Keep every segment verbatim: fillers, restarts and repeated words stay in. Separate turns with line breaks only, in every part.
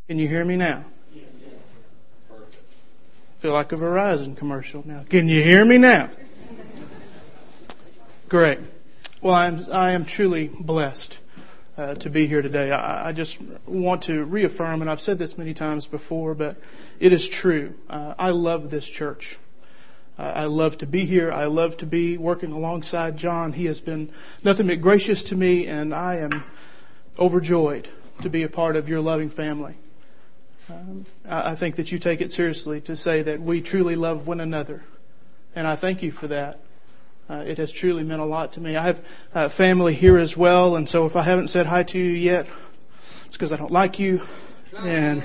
Can you hear me now?
Yes. Perfect.
I feel like a Verizon commercial now. Can you hear me now? Great. Well, I'm I am truly blessed uh, to be here today. I, I just want to reaffirm, and I've said this many times before, but it is true. Uh, I love this church. Uh, I love to be here. I love to be working alongside John. He has been nothing but gracious to me, and I am overjoyed to be a part of your loving family. Um, I think that you take it seriously to say that we truly love one another. And I thank you for that. Uh, it has truly meant a lot to me. I have uh, family here as well. And so if I haven't said hi to you yet, it's because I don't like you. And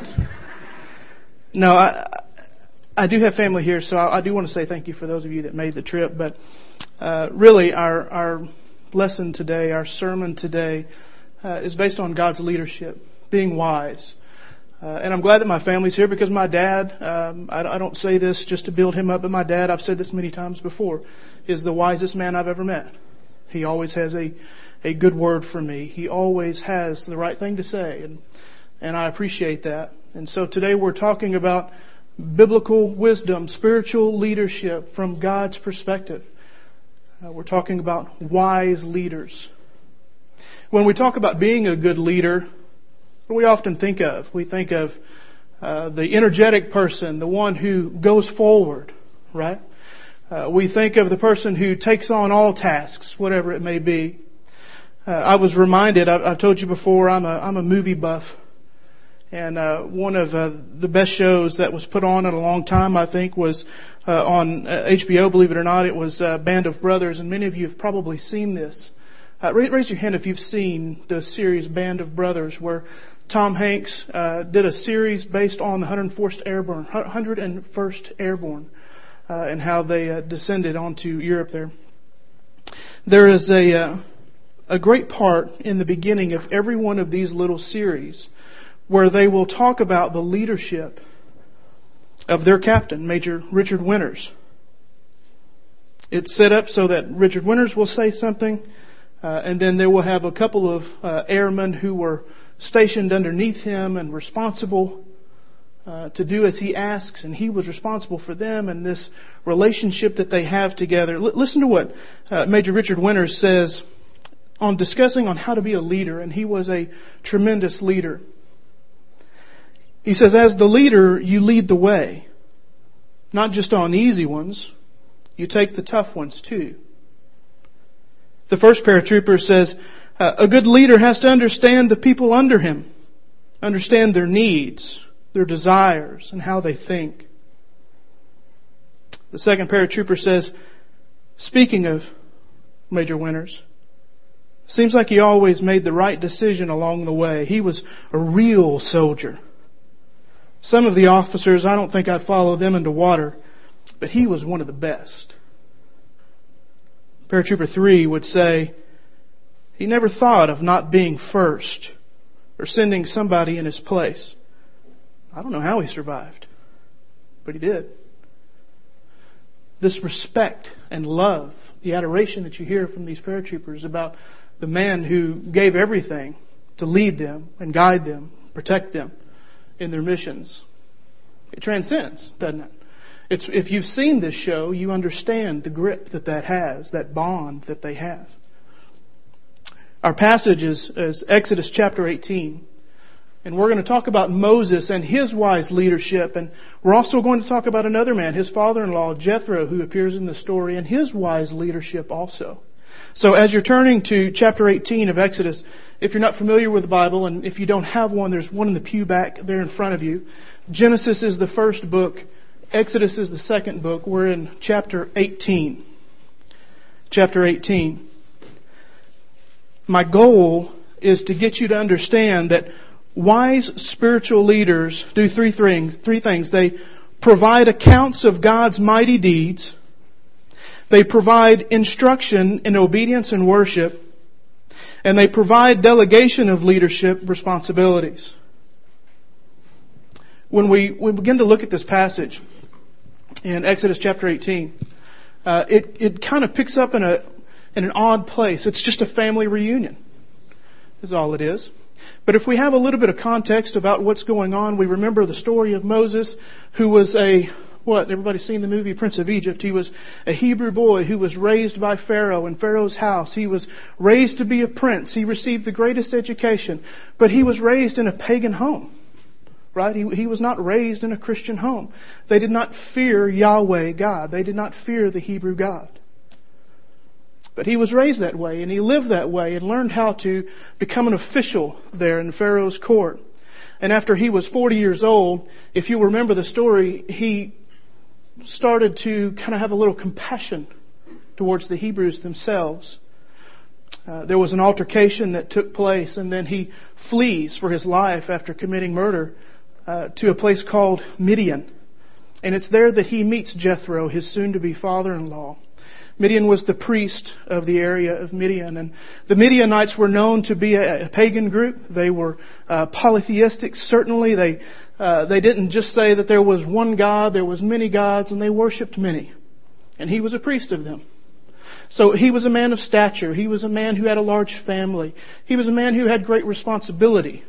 no, I, I do have family here. So I, I do want to say thank you for those of you that made the trip. But uh, really our, our lesson today, our sermon today uh, is based on God's leadership, being wise. Uh, and I'm glad that my family's here because my dad, um, I, I don't say this just to build him up, but my dad, I've said this many times before, is the wisest man I've ever met. He always has a, a good word for me. He always has the right thing to say, and, and I appreciate that. And so today we're talking about biblical wisdom, spiritual leadership from God's perspective. Uh, we're talking about wise leaders. When we talk about being a good leader, what do we often think of? We think of uh, the energetic person, the one who goes forward, right? Uh, we think of the person who takes on all tasks, whatever it may be. Uh, I was reminded, I've, I've told you before, I'm a, I'm a movie buff. And uh, one of uh, the best shows that was put on in a long time, I think, was uh, on uh, H B O, believe it or not. It was uh, Band of Brothers, and many of you have probably seen this. Uh, raise your hand if you've seen the series Band of Brothers, where Tom Hanks uh, did a series based on the one hundred first Airborne, one hundred first Airborne, uh, and how they uh, descended onto Europe there. There is a uh, a great part in the beginning of every one of these little series where they will talk about the leadership of their captain, Major Richard Winters. It's set up so that Richard Winters will say something, uh, and then they will have a couple of uh, airmen who were stationed underneath him and responsible uh, to do as he asks, and he was responsible for them, and this relationship that they have together. L- listen to what uh, Major Richard Winters says on discussing on how to be a leader, and he was a tremendous leader. He says, as the leader, you lead the way. Not just on easy ones, you take the tough ones too. The first paratrooper says, Uh, a good leader has to understand the people under him, understand their needs, their desires, and how they think. The second paratrooper says, speaking of Major Winters, seems like he always made the right decision along the way. He was a real soldier. Some of the officers, I don't think I'd follow them into water, but he was one of the best. Paratrooper three would say, he never thought of not being first or sending somebody in his place. I don't know how he survived, but he did. This respect and love, the adoration that you hear from these paratroopers about the man who gave everything to lead them and guide them, protect them in their missions. It transcends, doesn't it? It's, if you've seen this show, you understand the grip that that has, that bond that they have. Our passage is, is Exodus chapter eighteen. And we're going to talk about Moses and his wise leadership. And we're also going to talk about another man, his father-in-law, Jethro, who appears in the story, and his wise leadership also. So as you're turning to chapter eighteen of Exodus, if you're not familiar with the Bible, and if you don't have one, there's one in the pew back there in front of you. Genesis is the first book. Exodus is the second book. We're in chapter eighteen. Chapter eighteen. My goal is to get you to understand that wise spiritual leaders do three things. Three things. They provide accounts of God's mighty deeds. They provide instruction in obedience and worship. And they provide delegation of leadership responsibilities. When we, we begin to look at this passage in Exodus chapter eighteen, uh, it, it kind of picks up in a in an odd place. It's just a family reunion, is all it is. But if we have a little bit of context about what's going on, we remember the story of Moses, who was a, what, everybody's seen the movie Prince of Egypt. He was a Hebrew boy who was raised by Pharaoh in Pharaoh's house. He was raised to be a prince. He received the greatest education. But he was raised in a pagan home. Right? He, he was not raised in a Christian home. They did not fear Yahweh God. They did not fear the Hebrew God. But he was raised that way, and he lived that way, and learned how to become an official there in Pharaoh's court. And after he was forty years old, if you remember the story, he started to kind of have a little compassion towards the Hebrews themselves. Uh, there was an altercation that took place, and then he flees for his life after committing murder uh, to a place called Midian. And it's there that he meets Jethro, his soon-to-be father-in-law. Midian was the priest of the area of Midian, and the Midianites were known to be a, a pagan group. They were uh, polytheistic, certainly. They uh, they didn't just say that there was one God, there was many gods, and they worshipped many. And he was a priest of them. So he was a man of stature. He was a man who had a large family. He was a man who had great responsibility.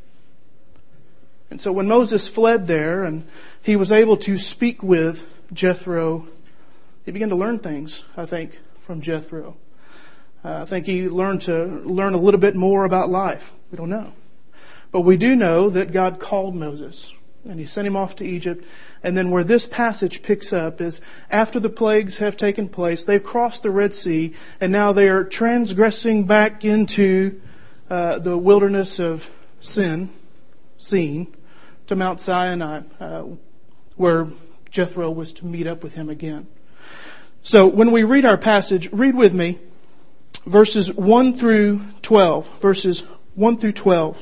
And so when Moses fled there and he was able to speak with Jethro, he began to learn things, I think, from Jethro. Uh, I think he learned to learn a little bit more about life. We don't know. But we do know that God called Moses and he sent him off to Egypt. And then where this passage picks up is after the plagues have taken place, they've crossed the Red Sea, and now they are transgressing back into uh, the wilderness of Sin, Sin, to Mount Sinai, uh, where Jethro was to meet up with him again. So when we read our passage, read with me verses one through twelve. Verses one through twelve.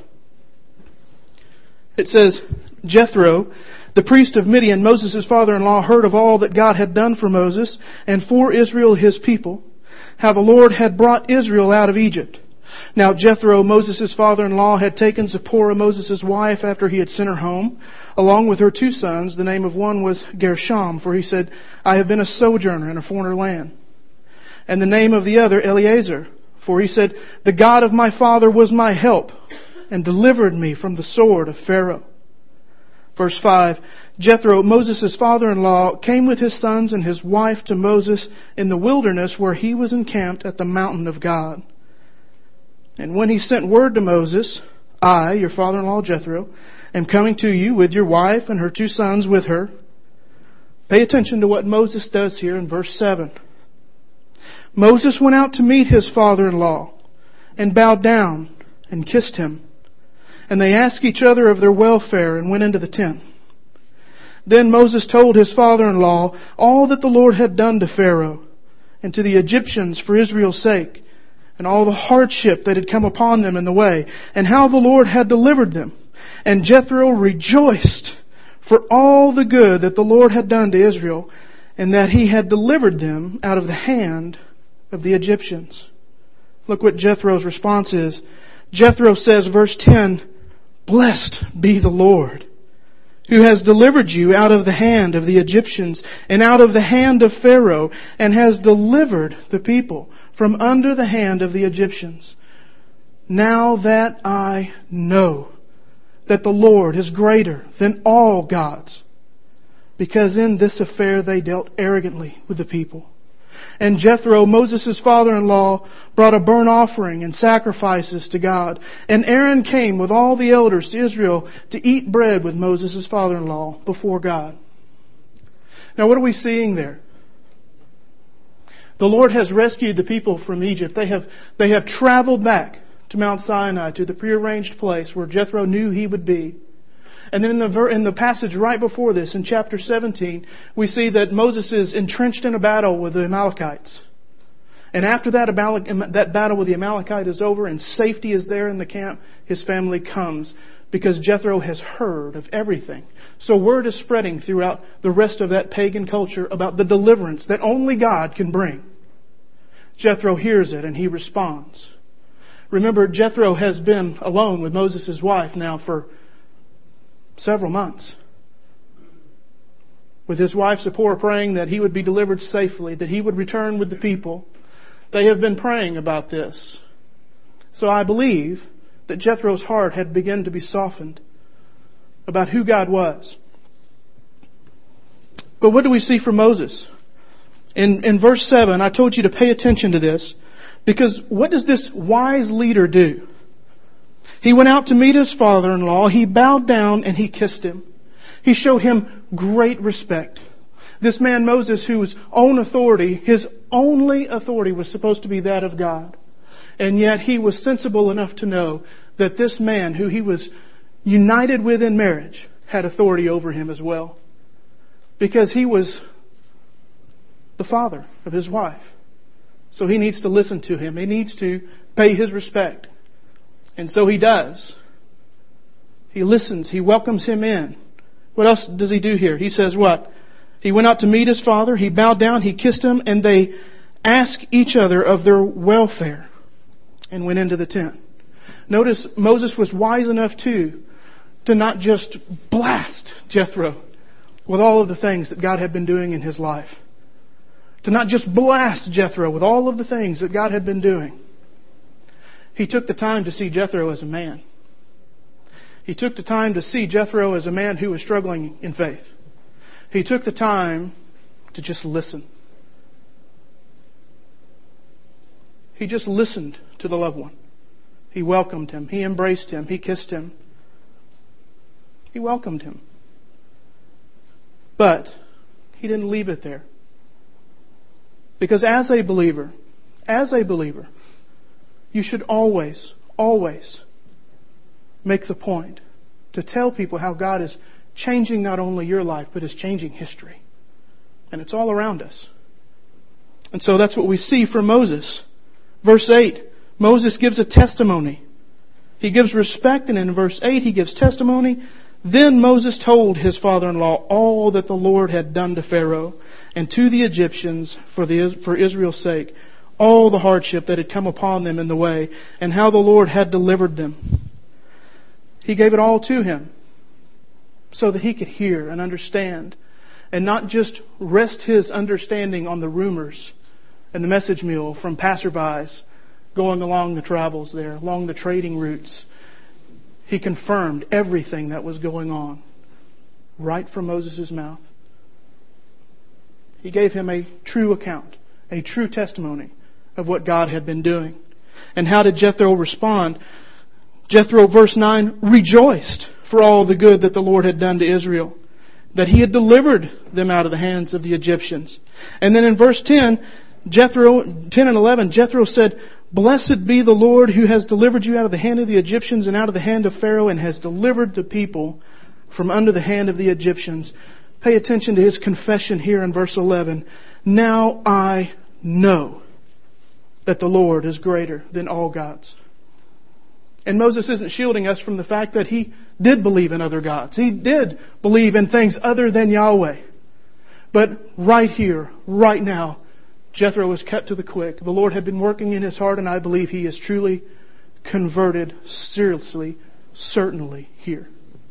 It says, Jethro, the priest of Midian, Moses' father-in-law, heard of all that God had done for Moses and for Israel his people, how the Lord had brought Israel out of Egypt. Now Jethro, Moses' father-in-law, had taken Zipporah, Moses' wife, after he had sent her home, along with her two sons. The name of one was Gershom, for he said, I have been a sojourner in a foreign land. And the name of the other, Eleazar, for he said, the God of my father was my help, and delivered me from the sword of Pharaoh. Verse five, Jethro, Moses' father-in-law, came with his sons and his wife to Moses in the wilderness where he was encamped at the mountain of God. And when he sent word to Moses, I, your father-in-law Jethro, am coming to you with your wife and her two sons with her. Pay attention to what Moses does here in verse seven. Moses went out to meet his father-in-law and bowed down and kissed him. And they asked each other of their welfare and went into the tent. Then Moses told his father-in-law all that the Lord had done to Pharaoh and to the Egyptians for Israel's sake, and all the hardship that had come upon them in the way, and how the Lord had delivered them. And Jethro rejoiced for all the good that the Lord had done to Israel, and that he had delivered them out of the hand of the Egyptians. Look what Jethro's response is. Jethro says, verse ten, Blessed be the Lord, who has delivered you out of the hand of the Egyptians and out of the hand of Pharaoh, and has delivered the people from under the hand of the Egyptians. Now that I know that the Lord is greater than all gods, because in this affair they dealt arrogantly with the people. And Jethro, Moses' father-in-law, brought a burnt offering and sacrifices to God. And Aaron came with all the elders to Israel to eat bread with Moses' father-in-law before God. Now what are we seeing there? The Lord has rescued the people from Egypt. They have, they have traveled back to Mount Sinai, to the prearranged place where Jethro knew he would be. And then in the, ver- in the passage right before this, in chapter seventeen, we see that Moses is entrenched in a battle with the Amalekites. And after that, Amalek- that battle with the Amalekite is over and safety is there in the camp, his family comes because Jethro has heard of everything. So word is spreading throughout the rest of that pagan culture about the deliverance that only God can bring. Jethro hears it and he responds. Remember, Jethro has been alone with Moses' wife now for several months, with his wife Zipporah praying that he would be delivered safely, that he would return with the people. They have been praying about this. So I believe that Jethro's heart had begun to be softened about who God was. But what do we see from Moses? In, in verse seven, I told you to pay attention to this, because what does this wise leader do? He went out to meet his father-in-law. He bowed down and he kissed him. He showed him great respect. This man Moses, whose own authority, his only authority was supposed to be that of God. And yet he was sensible enough to know that this man who he was united with in marriage had authority over him as well. Because he was the father of his wife. So he needs to listen to him. He needs to pay his respect. And so he does. He listens. He welcomes him in. What else does he do here? He says what? He went out to meet his father. He bowed down. He kissed him. And they asked each other of their welfare and went into the tent. Notice Moses was wise enough too to not just blast Jethro with all of the things that God had been doing in his life. To not just blast Jethro with all of the things that God had been doing. He took the time to see Jethro as a man. He took the time to see Jethro as a man who was struggling in faith. He took the time to just listen. He just listened to the loved one. He welcomed him. He embraced him. He kissed him. He welcomed him. But he didn't leave it there. Because as a believer, as a believer, you should always, always make the point to tell people how God is changing not only your life, but is changing history. And it's all around us. And so that's what we see from Moses. Verse eight, Moses gives a testimony. He gives respect, and in verse eight he gives testimony. Then Moses told his father-in-law all that the Lord had done to Pharaoh and to the Egyptians for the for Israel's sake, all the hardship that had come upon them in the way, and how the Lord had delivered them. He gave it all to him so that he could hear and understand, and not just rest his understanding on the rumors and the message mule from passerbys going along the travels there, along the trading routes. He confirmed everything that was going on right from Moses' mouth. He gave him a true account, a true testimony of what God had been doing. And how did Jethro respond? Jethro, verse nine, rejoiced for all the good that the Lord had done to Israel, that He had delivered them out of the hands of the Egyptians. And then in verse ten, Jethro, ten and eleven, Jethro said, blessed be the Lord who has delivered you out of the hand of the Egyptians and out of the hand of Pharaoh, and has delivered the people from under the hand of the Egyptians. Pay attention to his confession here in verse eleven. Now I know that the Lord is greater than all gods. And Moses isn't shielding us from the fact that he did believe in other gods. He did believe in things other than Yahweh. But right here, right now, Jethro was cut to the quick. The Lord had been working in his heart, and I believe he is truly converted, seriously, certainly here.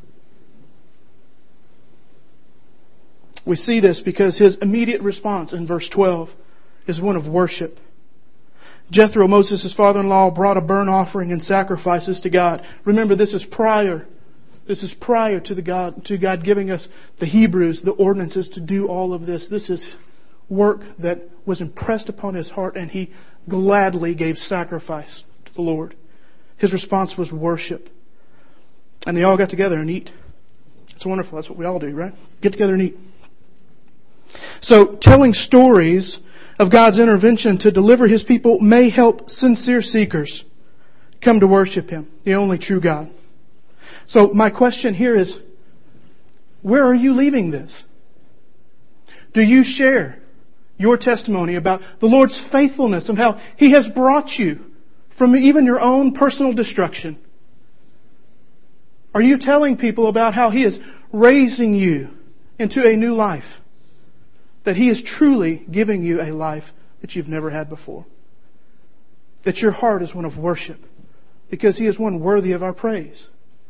We see this because his immediate response in verse twelve is one of worship. Jethro, Moses' father-in-law, brought a burnt offering and sacrifices to God. Remember, this is prior. This is prior to the God, to God giving us the Hebrews, the ordinances to do all of this. This is work that was impressed upon his heart, and he gladly gave sacrifice to the Lord. His response was worship. And they all got together and eat. It's wonderful. That's what we all do, right? Get together and eat. So, telling stories of God's intervention to deliver His people may help sincere seekers come to worship Him, the only true God. So, my question here is, where are you leaving this? Do you share your testimony about the Lord's faithfulness and how He has brought you from even your own personal destruction? Are you telling people about how He is raising you into a new life? That He is truly giving you a life that you've never had before. That your heart is one of worship, because He is one worthy of our praise.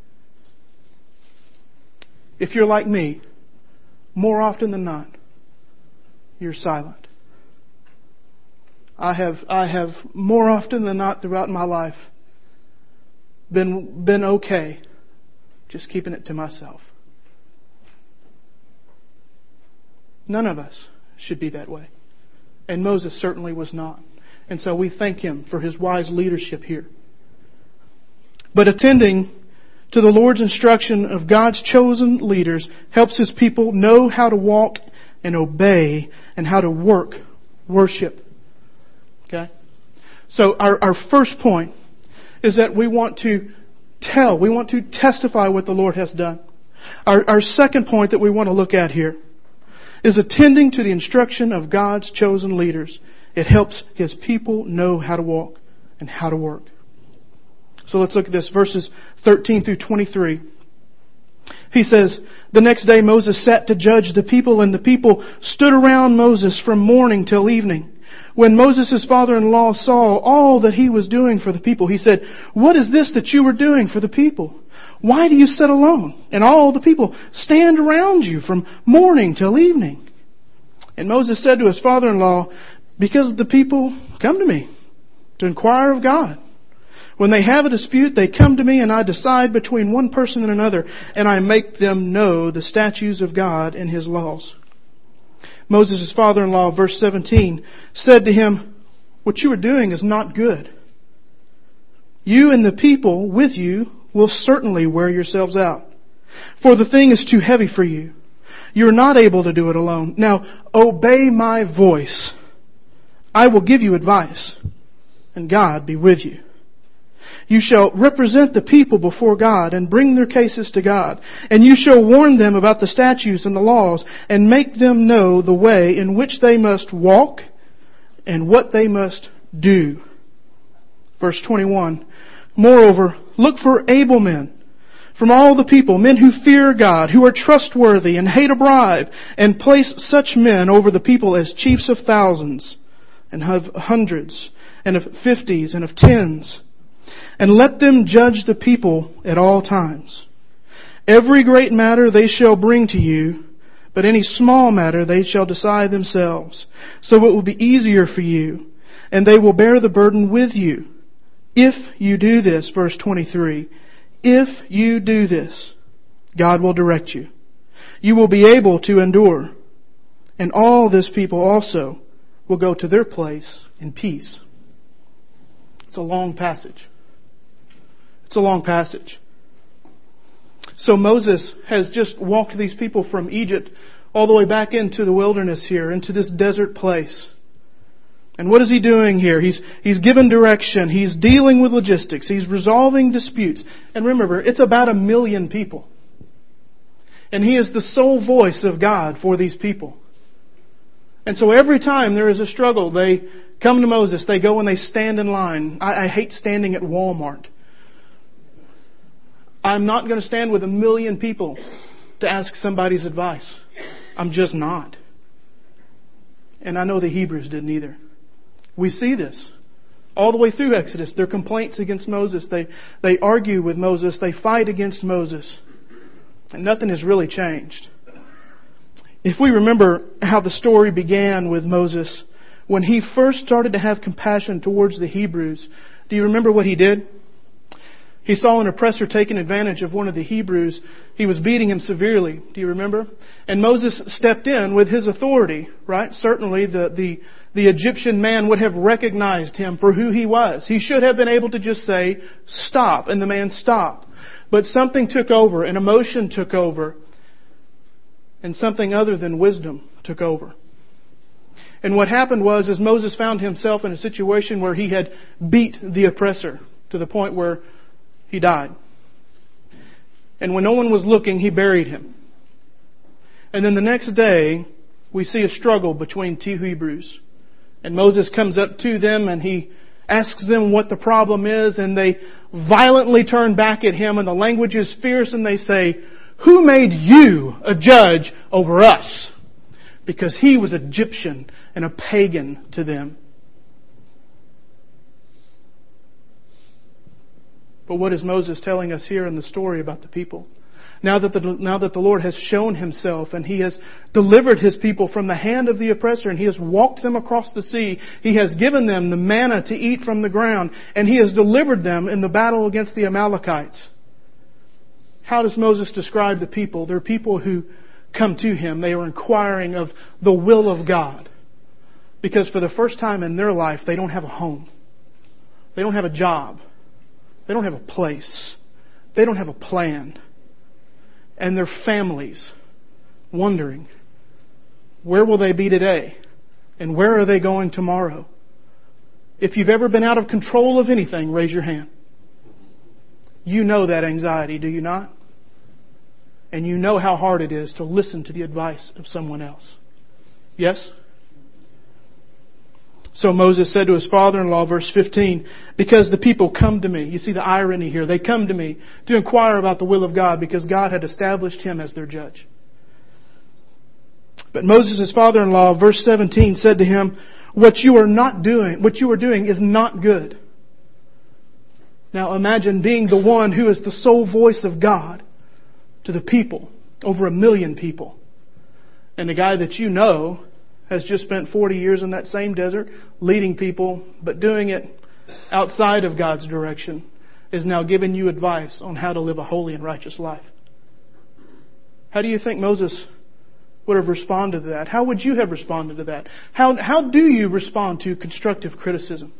If you're like me, more often than not, you're silent. I have, I have more often than not throughout my life been, been okay just keeping it to myself. None of us should be that way. And Moses certainly was not. And so we thank him for his wise leadership here. But attending to the Lord's instruction of God's chosen leaders helps His people know how to walk and obey and how to work, worship. Okay? So our, our first point is that we want to tell, we want to testify what the Lord has done. Our, our second point that we want to look at here is attending to the instruction of God's chosen leaders. It helps His people know how to walk and how to work. So let's look at this, verses thirteen through twenty-three. He says, "The next day Moses sat to judge the people, and the people stood around Moses from morning till evening. When Moses' father-in-law saw all that he was doing for the people, he said, 'What is this that you are doing for the people? Why do you sit alone, and all the people stand around you from morning till evening?' And Moses said to his father-in-law, 'Because the people come to me to inquire of God. When they have a dispute, they come to me, and I decide between one person and another, and I make them know the statutes of God and His laws.' Moses' father-in-law, verse seventeen, said to him, 'What you are doing is not good. You and the people with you will certainly wear yourselves out, for the thing is too heavy for you. You are not able to do it alone. Now obey my voice. I will give you advice, and God be with you. You shall represent the people before God and bring their cases to God. And you shall warn them about the statutes and the laws and make them know the way in which they must walk and what they must do.'" Verse twenty-one, "Moreover, look for able men from all the people, men who fear God, who are trustworthy and hate a bribe, and place such men over the people as chiefs of thousands and of hundreds and of fifties and of tens. And let them judge the people at all times. Every great matter they shall bring to you, but any small matter they shall decide themselves. So it will be easier for you, and they will bear the burden with you. If you do this," verse twenty-three, "if you do this, God will direct you. You will be able to endure. And all this people also will go to their place in peace." It's a long passage. It's a long passage. So Moses has just walked these people from Egypt all the way back into the wilderness here, into this desert place. And what is he doing here? He's, he's given direction. He's dealing with logistics. He's resolving disputes. And remember, it's about a million people. And he is the sole voice of God for these people. And so every time there is a struggle, they come to Moses. They go and they stand in line. I, I hate standing at Walmart. I'm not going to stand with a million people to ask somebody's advice. I'm just not. And I know the Hebrews didn't either. We see this all the way through Exodus. Their complaints against Moses. They, they argue with Moses. They fight against Moses. And nothing has really changed. If we remember how the story began with Moses, when he first started to have compassion towards the Hebrews, do you remember what he did? He saw an oppressor taking advantage of one of the Hebrews. He was beating him severely. Do you remember? And Moses stepped in with his authority, right? Certainly the, the, the Egyptian man would have recognized him for who he was. He should have been able to just say, "Stop," and the man stopped. But something took over, an emotion took over, and something other than wisdom took over. And what happened was, is Moses found himself in a situation where he had beat the oppressor to the point where he died. And when no one was looking, he buried him. And then the next day, we see a struggle between two Hebrews. And Moses comes up to them and he asks them what the problem is. And they violently turn back at him. And the language is fierce. And they say, "Who made you a judge over us?" Because he was Egyptian and a pagan to them. But what is Moses telling us here in the story about the people? Now that the, now that the Lord has shown Himself and He has delivered His people from the hand of the oppressor and He has walked them across the sea, He has given them the manna to eat from the ground, and He has delivered them in the battle against the Amalekites. How does Moses describe the people? They're people who come to Him. They are inquiring of the will of God. Because for the first time in their life, they don't have a home. They don't have a job. They don't have a place. They don't have a plan. And their families wondering, where will they be today? And where are they going tomorrow? If you've ever been out of control of anything, raise your hand. You know that anxiety, do you not? And you know how hard it is to listen to the advice of someone else. Yes? So Moses said to his father-in-law, verse fifteen, because the people come to me. You see the irony here. They come to me to inquire about the will of God because God had established him as their judge. But Moses, his father-in-law, verse seventeen, said to him, what you are not doing, what you are doing is not good. Now imagine being the one who is the sole voice of God to the people, over a million people. And the guy that you know has just spent forty years in that same desert leading people, but doing it outside of God's direction, is now giving you advice on how to live a holy and righteous life. How do you think Moses would have responded to that? How would you have responded to that? How, how do you respond to constructive criticism?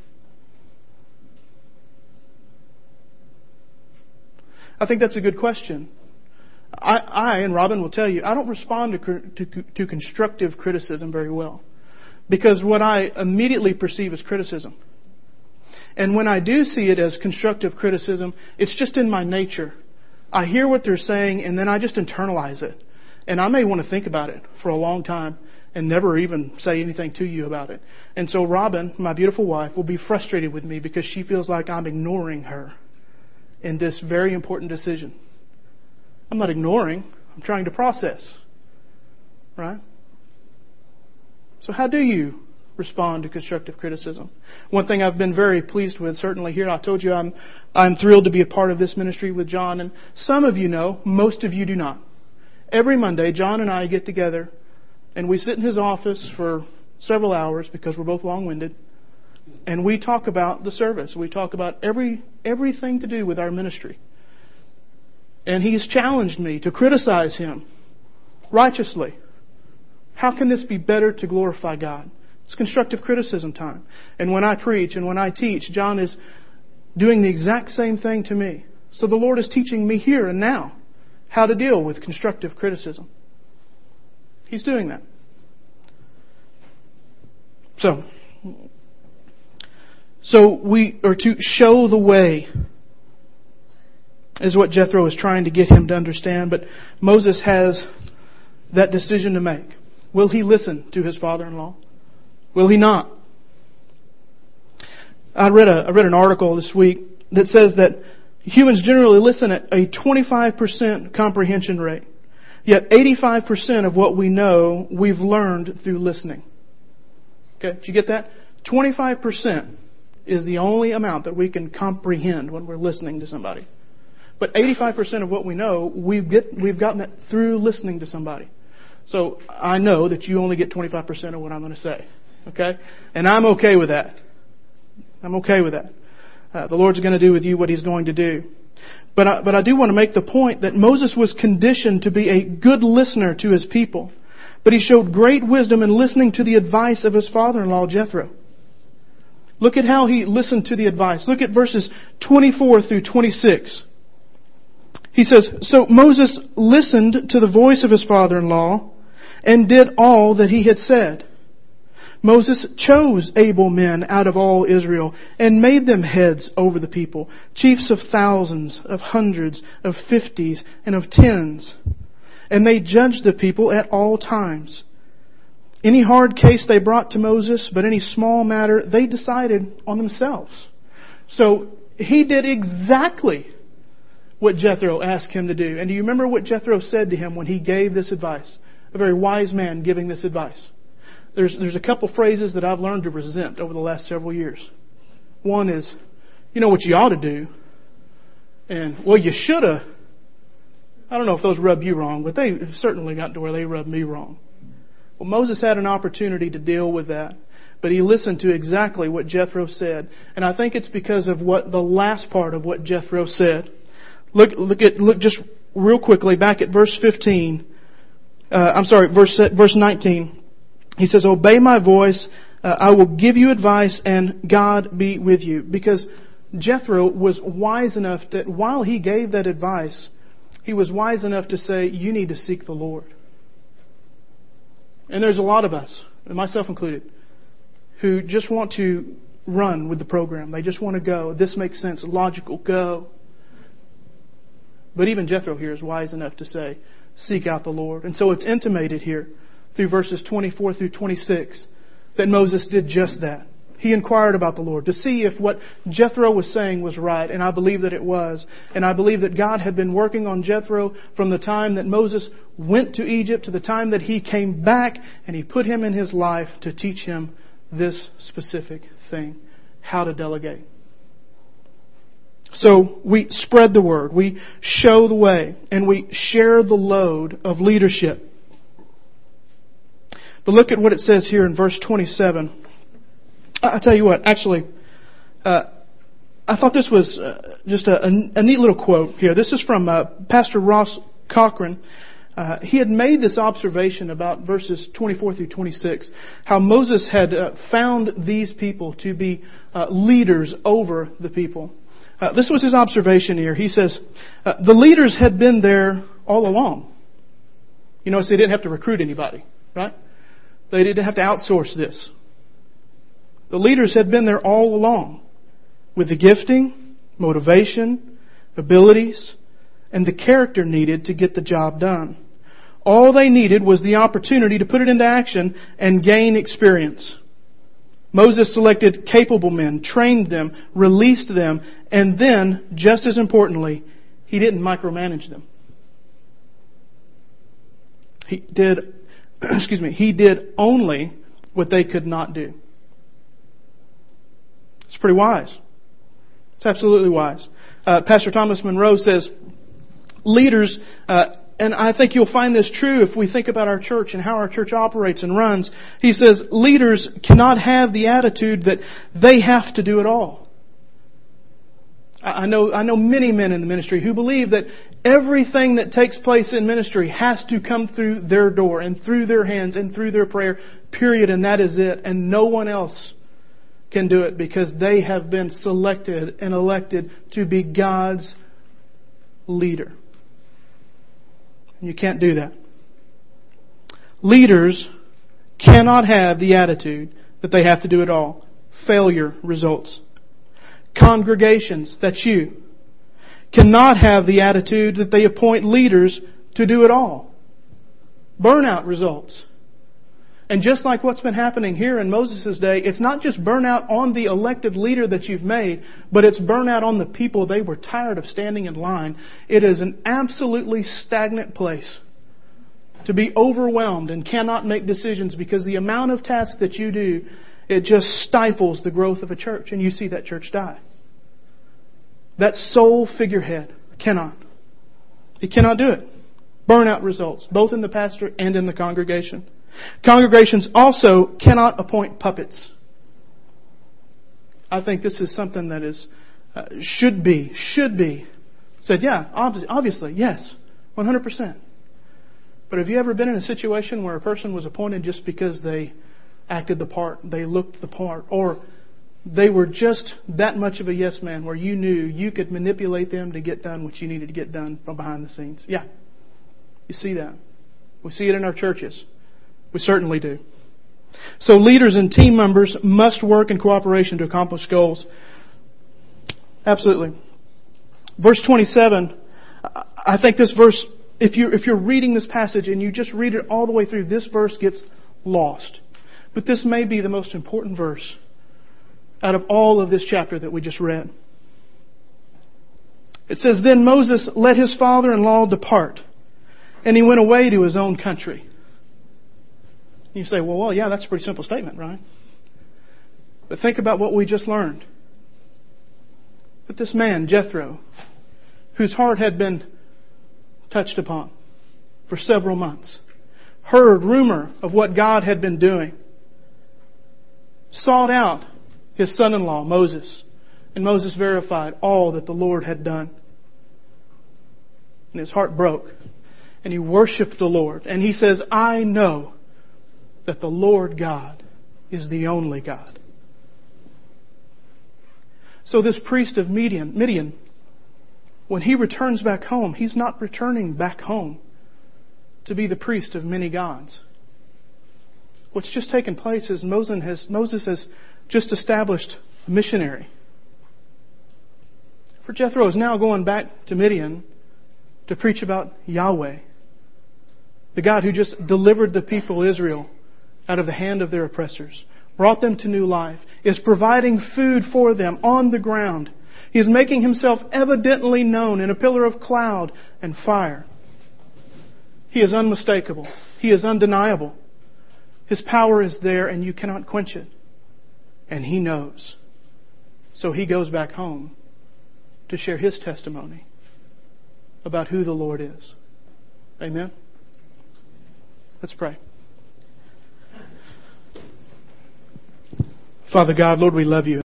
I think that's a good question. I, I and Robin will tell you, I don't respond to, to, to constructive criticism very well. Because what I immediately perceive as criticism. And when I do see it as constructive criticism, it's just in my nature. I hear what they're saying and then I just internalize it. And I may want to think about it for a long time and never even say anything to you about it. And so Robin, my beautiful wife, will be frustrated with me because she feels like I'm ignoring her in this very important decision. I'm not ignoring. I'm trying to process. Right? So how do you respond to constructive criticism? One thing I've been very pleased with, certainly here, I told you I'm I'm thrilled to be a part of this ministry with John. And some of you know, most of you do not. Every Monday, John and I get together and we sit in his office for several hours because we're both long-winded. And we talk about the service. We talk about every everything to do with our ministry. And he's challenged me to criticize him righteously. How can this be better to glorify God? It's constructive criticism time. And when I preach and when I teach, John is doing the exact same thing to me. So the Lord is teaching me here and now how to deal with constructive criticism. He's doing that. So, so we are to show the way, is what Jethro is trying to get him to understand. But Moses has that decision to make. Will he listen to his father-in-law? Will he not? I read a I read an article this week that says that humans generally listen at a twenty-five percent comprehension rate. Yet eighty-five percent of what we know we've learned through listening. Okay, did you get that? twenty-five percent is the only amount that we can comprehend when we're listening to somebody. But eighty-five percent of what we know, we've, get, we've gotten that through listening to somebody. So I know that you only get twenty-five percent of what I'm going to say. Okay? And I'm okay with that. I'm okay with that. Uh, the Lord's going to do with you what He's going to do. But I, but I do want to make the point that Moses was conditioned to be a good listener to his people. But he showed great wisdom in listening to the advice of his father-in-law, Jethro. Look at how he listened to the advice. Look at verses twenty-four through twenty-six. He says, so Moses listened to the voice of his father-in-law and did all that he had said. Moses chose able men out of all Israel and made them heads over the people, chiefs of thousands, of hundreds, of fifties, and of tens. And they judged the people at all times. Any hard case they brought to Moses, but any small matter, they decided on themselves. So he did exactly what Jethro asked him to do. And do you remember what Jethro said to him when he gave this advice? A very wise man giving this advice. There's, there's a couple phrases that I've learned to resent over the last several years. One is, you know what you ought to do. And, well, you should have. I don't know if those rub you wrong, but they certainly got to where they rubbed me wrong. Well, Moses had an opportunity to deal with that, but he listened to exactly what Jethro said. And I think it's because of what the last part of what Jethro said. Look, look at, look just real quickly back at verse fifteen. Uh, I'm sorry, verse, verse nineteen. He says, obey my voice, uh, I will give you advice, and God be with you. Because Jethro was wise enough that while he gave that advice, he was wise enough to say, you need to seek the Lord. And there's a lot of us, and myself included, who just want to run with the program. They just want to go. This makes sense. Logical. Go. But even Jethro here is wise enough to say, seek out the Lord. And so it's intimated here through verses twenty-four through twenty-six that Moses did just that. He inquired about the Lord to see if what Jethro was saying was right, and I believe that it was. And I believe that God had been working on Jethro from the time that Moses went to Egypt to the time that he came back, and he put him in his life to teach him this specific thing, how to delegate. So we spread the word, we show the way, and we share the load of leadership. But look at what it says here in verse twenty-seven. I'll tell you what, actually, uh, I thought this was uh, just a, a neat little quote here. This is from uh, Pastor Ross Cochran. Uh, he had made this observation about verses twenty-four through twenty-six, how Moses had uh, found these people to be uh, leaders over the people. Uh, this was his observation here. He says, uh, the leaders had been there all along. You notice they didn't have to recruit anybody, right? They didn't have to outsource this. The leaders had been there all along with the gifting, motivation, abilities, and the character needed to get the job done. All they needed was the opportunity to put it into action and gain experience. Moses selected capable men, trained them, released them, and then, just as importantly, he didn't micromanage them. He did, excuse me, he did only what they could not do. It's pretty wise. It's absolutely wise. Uh, Pastor Thomas Monroe says, leaders, uh, and I think you'll find this true if we think about our church and how our church operates and runs. He says, leaders cannot have the attitude that they have to do it all. I know, I know many men in the ministry who believe that everything that takes place in ministry has to come through their door and through their hands and through their prayer, period, and that is it, and no one else can do it because they have been selected and elected to be God's leader. You can't do that. Leaders cannot have the attitude that they have to do it all. Failure results. Congregations, that's you, cannot have the attitude that they appoint leaders to do it all. Burnout results. And just like what's been happening here in Moses' day, it's not just burnout on the elected leader that you've made, but it's burnout on the people. They were tired of standing in line. It is an absolutely stagnant place to be overwhelmed and cannot make decisions because the amount of tasks that you do, it just stifles the growth of a church, and you see that church die. That sole figurehead cannot. He cannot do it. Burnout results, both in the pastor and in the congregation. Congregations also cannot appoint puppets. I think this is something that is uh, should be, should be said, yeah, obviously, yes, one hundred percent. But have you ever been in a situation where a person was appointed just because they acted the part, they looked the part, or they were just that much of a yes man where you knew you could manipulate them to get done what you needed to get done from behind the scenes? Yeah, you see that. We see it in our churches. We certainly do. So leaders and team members must work in cooperation to accomplish goals. Absolutely. Verse twenty-seven, I think this verse, if you're, if you're reading this passage and you just read it all the way through, this verse gets lost. But this may be the most important verse out of all of this chapter that we just read. It says, then Moses let his father-in-law depart, and he went away to his own country. You say, well, well, yeah, that's a pretty simple statement, right? But think about what we just learned. But this man, Jethro, whose heart had been touched upon for several months, heard rumor of what God had been doing, sought out his son-in-law, Moses, and Moses verified all that the Lord had done. And his heart broke. And he worshiped the Lord. And he says, I know that the Lord God is the only God. So this priest of Midian, Midian, when he returns back home, he's not returning back home to be the priest of many gods. What's just taken place is Moses has, Moses has just established a missionary. For Jethro is now going back to Midian to preach about Yahweh, the God who just delivered the people of Israel out of the hand of their oppressors, brought them to new life, is providing food for them on the ground. He is making himself evidently known in a pillar of cloud and fire. He is unmistakable. He is undeniable. His power is there and you cannot quench it. And he knows. So he goes back home to share his testimony about who the Lord is. Amen? Let's pray. Father God, Lord, we love you.